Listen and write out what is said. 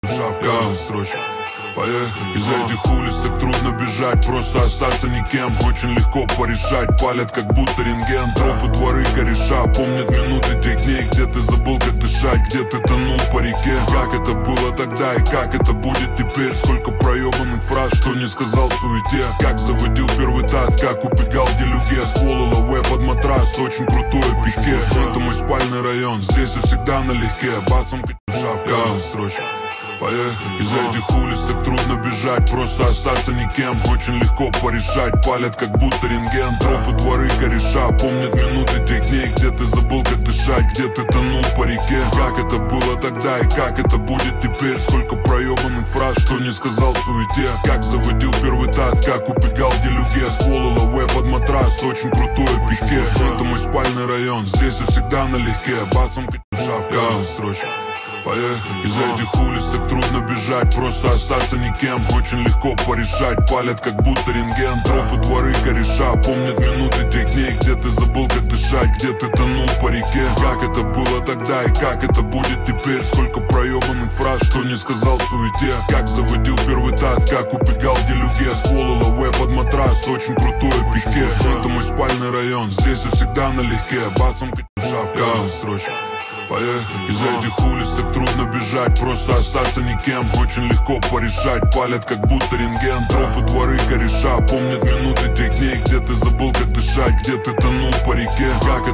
Шавка строчек. Поехали. Из этих улиц так трудно бежать, просто остаться никем. Очень легко порешать, палят как будто рентген. Тропы, дворы, кореша, помнят минуты тех дней, где ты забыл, как дышать, где ты тонул по реке. Как это было тогда и как это будет теперь. Сколько проебанных фраз, что не сказал в суете. Как заводил первый таз, как убегал в делюге. Ствол ЛВ под матрас, очень крутое пике. Это мой спальный район, здесь я всегда налегке. Басом шавка строчек. Поехали. Из этих улиц так трудно бежать, просто остаться никем. Очень легко порешать, палят как будто рентген. Тропы, дворы, кореша, помнят минуты тех дней, где ты забыл, как дышать, где ты тонул по реке. Как это было тогда и как это будет теперь. Сколько проебанных фраз, что не сказал в суете. Как заводил первый таз, как убегал в делюге. Ствол ЛВ под матрас, очень крутое пике. Это мой спальный район, здесь я всегда налегке. Басом шавка строчек. Поехали. Из этих улиц так трудно бежать, просто остаться никем. Очень легко порешать, палят как будто рентген. Тропы, дворы, кореша, помнят минуты тех дней, где ты забыл, как дышать, где ты тонул по реке. Как это было тогда и как это будет теперь. Сколько проебанных фраз, что не сказал в суете. Как заводил первый таз, как убегал в делюге. Ствол ЛВ под матрас, очень крутое пике. Это мой спальный район, здесь я всегда налегке. Басом шавка строчек. Поехали. Из этих улиц так трудно бежать, просто остаться никем. Очень легко порешать, палят как будто рентген. Тропы, дворы, кореша, помнят минуты тех дней, где ты забыл, как дышать, где ты тонул по реке. Как